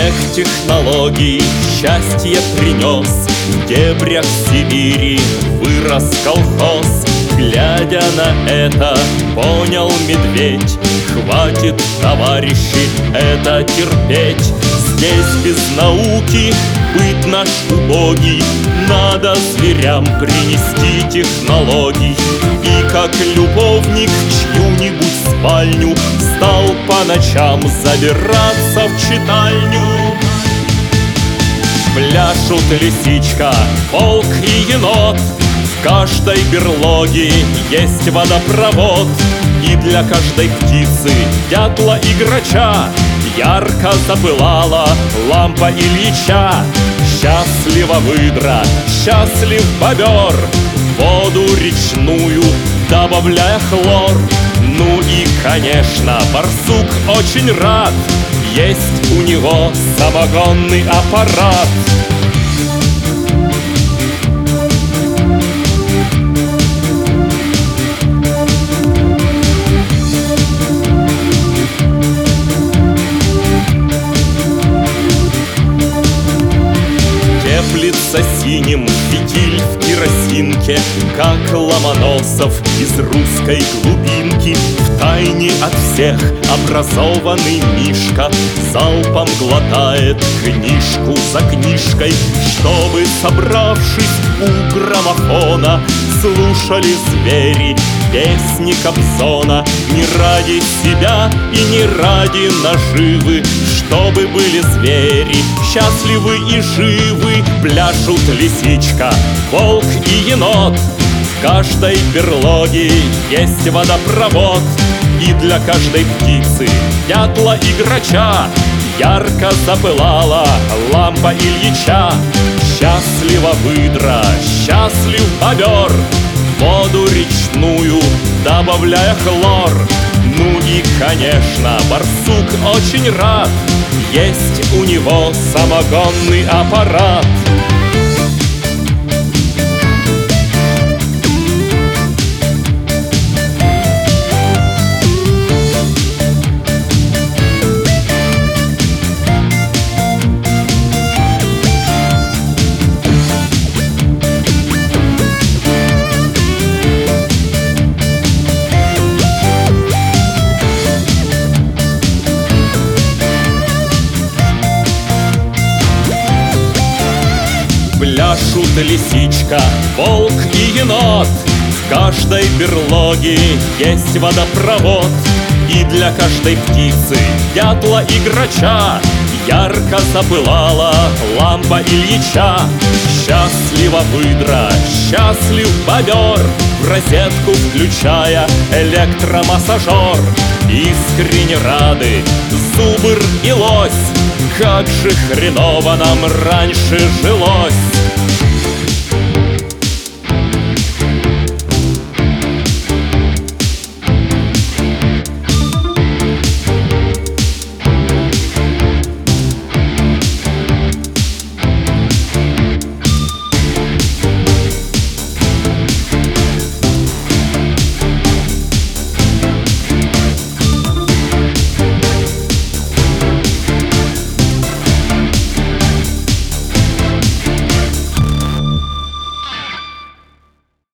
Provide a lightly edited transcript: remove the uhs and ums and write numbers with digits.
Эх, технологий счастье принес, в дебрях Сибири вырос колхоз. Глядя на это, понял медведь: хватит, товарищи, это терпеть. Здесь без науки быт наш убогий, надо зверям принести технологий. И как любовник в чью-нибудь спальню стал по ночам забираться в читальню. Пляшут лисичка, волк и енот, в каждой берлоге есть водопровод. И для каждой птицы, дятла и грача, ярко запылала лампа Ильича. Счастлива выдра, счастлив бобер, в воду речную добавляя хлор. Ну и, конечно, барсук очень рад, есть у него самогонный аппарат. Теплится синим фитиль в керосинке, как Ломоносов из русской глубинки. Втайне от всех образованный Мишка залпом глотает книжку за книжкой, чтобы, собравшись у граммофона, слушали звери песни Кобзона. Не ради себя и не ради наживы, чтобы были звери счастливы и живы. Пляшут лисичка, волк и енот, в каждой берлоге есть водопровод. И для каждой птицы, дятла и грача, ярко запылала лампа Ильича. Счастлива выдра, счастлив бобер, в воду речную добавляя хлор. Ну и, конечно, барсук очень рад, есть у него самогонный аппарат. Пляшут лисичка, волк и енот, в каждой берлоге есть водопровод. И для каждой птицы, дятла и грача, ярко запылала лампа Ильича. Счастлива выдра, счастлив бобер, в розетку включая электромассажер. Искренне рады зубр и лось, как же хреново нам раньше жилось.